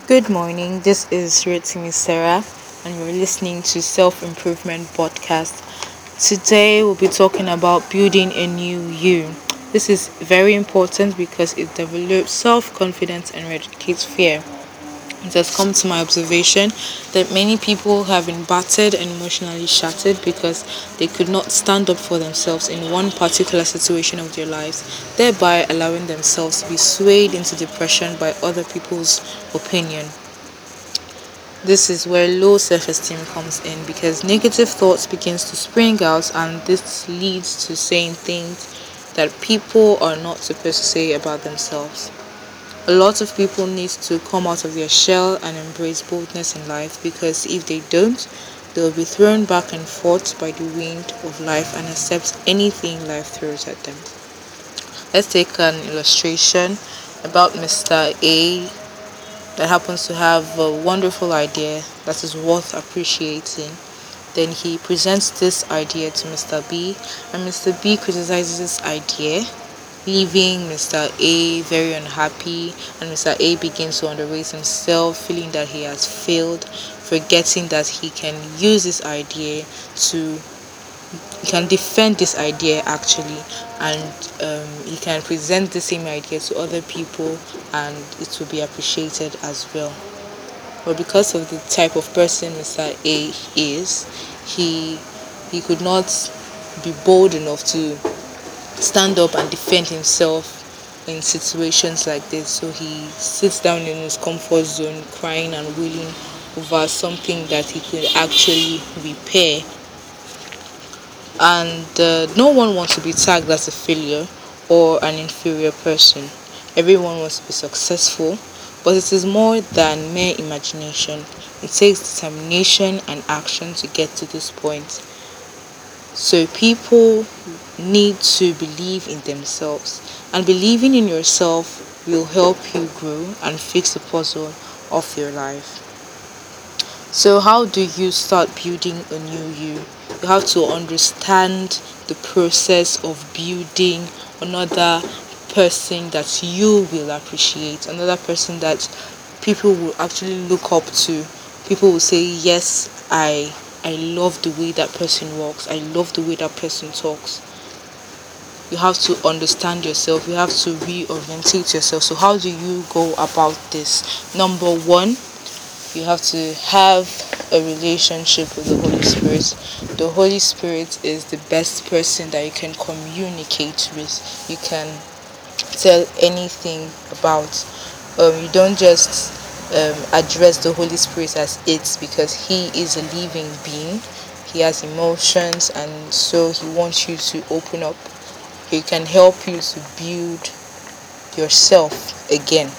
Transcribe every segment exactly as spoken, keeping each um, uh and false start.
Good morning. This is Rotimi Sarah, and you're listening to Self Improvement Podcast. Today, we'll be talking about building a new you. This is very important because it develops self confidence and eradicates fear. It has come to my observation that many people have been battered and emotionally shattered because they could not stand up for themselves in one particular situation of their lives, thereby allowing themselves to be swayed into depression by other people's opinion. This is where low self-esteem comes in because negative thoughts begins to spring out, and this leads to saying things that people are not supposed to say about themselves. A lot of people need to come out of their shell and embrace boldness in life, because if they don't, they will be thrown back and forth by the wind of life and accept anything life throws at them. Let's take an illustration about Mister A that happens to have a wonderful idea that is worth appreciating. Then he presents this idea to Mister B, and Mister B criticizes this idea, leaving Mister A very unhappy, and Mister A begins to underrate himself, feeling that he has failed, forgetting that he can use this idea to he can defend this idea actually, and um, he can present the same idea to other people, and it will be appreciated as well. But because of the type of person Mister A is, he he could not be bold enough to stand up and defend himself in situations like this. So he sits down in his comfort zone, crying and wailing over something that he could actually repair. And uh, no one wants to be tagged as a failure or an inferior person. Everyone wants to be successful, but it is more than mere imagination. It takes determination and action to get to this point. So people need to believe in themselves, and believing in yourself will help you grow and fix the puzzle of your life. So, how do you start building a new you? You have to understand the process of building another person that you will appreciate, another person that people will actually look up to. People will say, yes, I I love the way that person walks. I love the way that person talks. You have to understand yourself. You have to reorientate yourself. So how do you go about this? Number one, you have to have a relationship with the Holy Spirit. The Holy Spirit is the best person that you can communicate with. You can tell anything about. Um, you don't just um, address the Holy Spirit as it, because He is a living being. He has emotions, and so He wants you to open up. He can help you to build yourself again.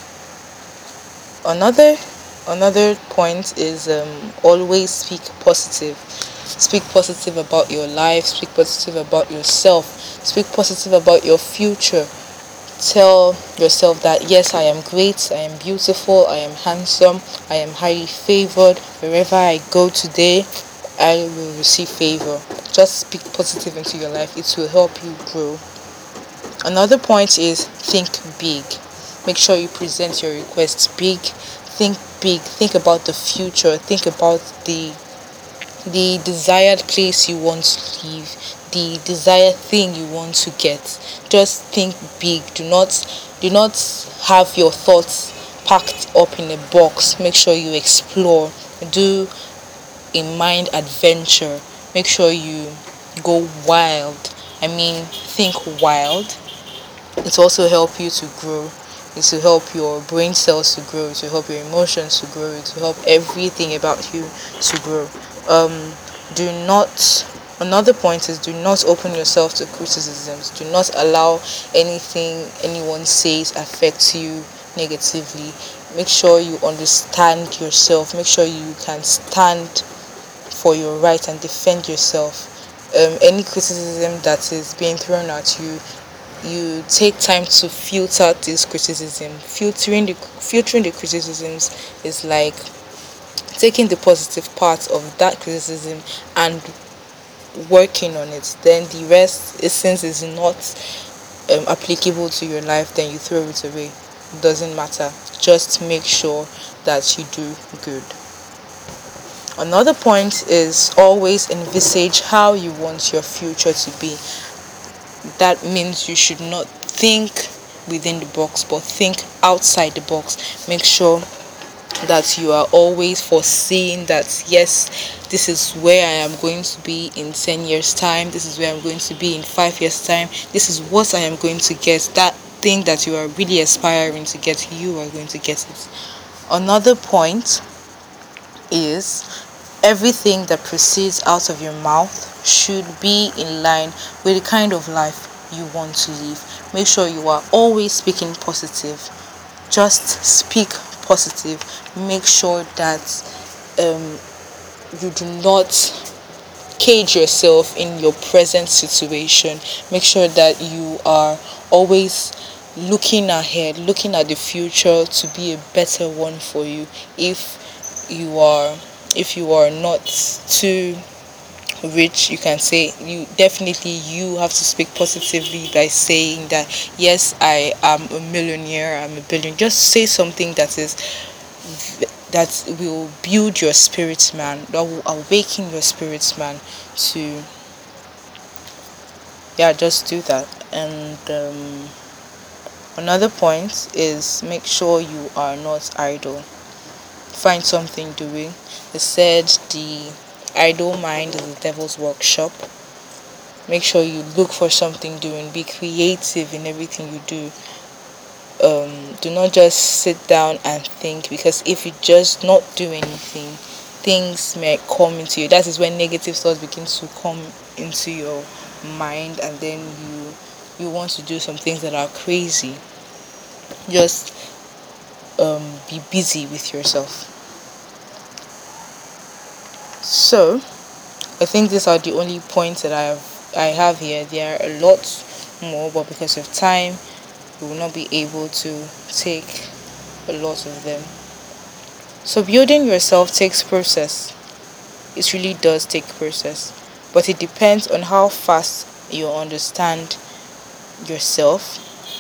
Another another point is um, always speak positive. Speak positive about your life. Speak positive about yourself. Speak positive about your future. Tell yourself that yes, I am great, I am beautiful, I am handsome, I am highly favored. Wherever I go today, I will receive favor. Just speak positive into your life. It will help you grow. Another point is think big. Make sure you present your requests big. Think big. Think about the future. Think about the the desired place you want to live, the desired thing you want to get. Just think big. Do not do not have your thoughts packed up in a box. Make sure you explore. Do a mind adventure. Make sure you go wild. I mean, think wild. It will also help you to grow. It will help your brain cells to grow. It will help your emotions to grow. It will help everything about you to grow. Um, do not. Another point is, do not open yourself to criticisms. Do not allow anything anyone says affect you negatively. Make sure you understand yourself. Make sure you can stand for your right and defend yourself. Um, any criticism that is being thrown at you, you take time to filter this criticism. Filtering the filtering the criticisms is like taking the positive parts of that criticism and working on it. Then the rest, since it's not um, applicable to your life, then you throw it away. doesn't matter. Just make sure that you do good. Another point is always envisage how you want your future to be. That means you should not think within the box, but think outside the box. Make sure that you are always foreseeing that, yes, this is where I am going to be in ten years time, this is where I'm going to be in five years time, this is what I am going to get. That thing that you are really aspiring to get, you are going to get it. Another point is everything that proceeds out of your mouth should be in line with the kind of life you want to live. Make sure you are always speaking positive. Just speak positive. Make sure that um, you do not cage yourself in your present situation. Make sure that you are always looking ahead, looking at the future to be a better one for you. If you are if you are not too rich, you can say, you definitely you have to speak positively by saying that, yes, I am a millionaire, I'm a billion. Just say something that is that will build your spirit, man, that will awaken your spirit, man, to yeah just do that. And um, another point is make sure you are not idle. Find something doing. They said the idle mind is the devil's workshop. Make sure you look for something doing. Be creative in everything you do. Um, do not just sit down and think, because if you just not do anything, things may come into you. That is when negative thoughts begin to come into your mind, and then you you want to do some things that are crazy. Just um, be busy with yourself. So, I think these are the only points that I have I have here. There are a lot more, but because of time, we will not be able to take a lot of them. So, building yourself takes process. It really does take process, but it depends on how fast you understand yourself.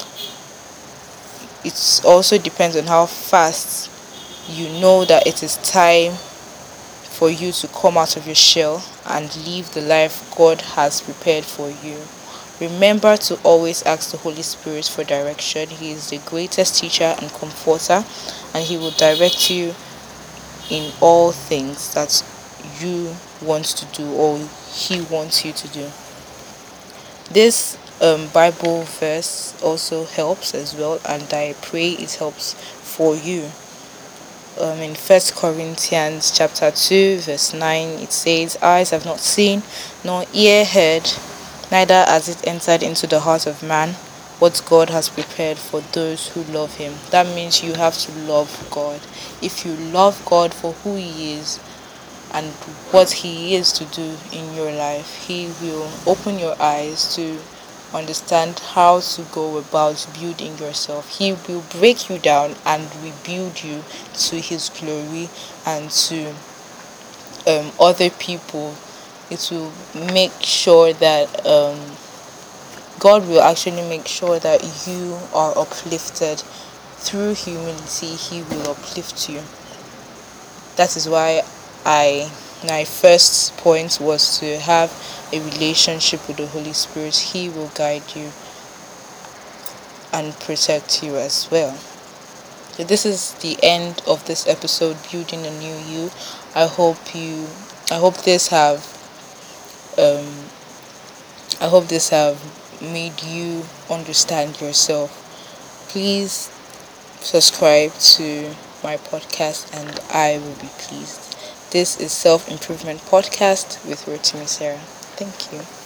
It also depends on how fast you know that it is time for you to come out of your shell and live the life God has prepared for you. Remember to always ask the Holy Spirit for direction. He is the greatest teacher and comforter, and He will direct you in all things that you want to do or He wants you to do. This um, Bible verse also helps as well, and I pray it helps for you. Um, in First Corinthians chapter two, verse nine, it says, "Eyes have not seen, nor ear heard, neither has it entered into the heart of man, what God has prepared for those who love Him." That means you have to love God. If you love God for who He is and what He is to do in your life, He will open your eyes to understand how to go about building yourself. He will break you down and rebuild you to His glory and to um, other people. It will make sure that um, God will actually make sure that you are uplifted. Through humility, He will uplift you. That is why I my first point was to have a relationship with the Holy Spirit. He will guide you and protect you as well. So this is the end of this episode, Building a New You. I hope you I hope this have um I hope this have made you understand yourself. Please subscribe to my podcast and I will be pleased. This is Self Improvement Podcast with Rotimi Sarah. Thank you.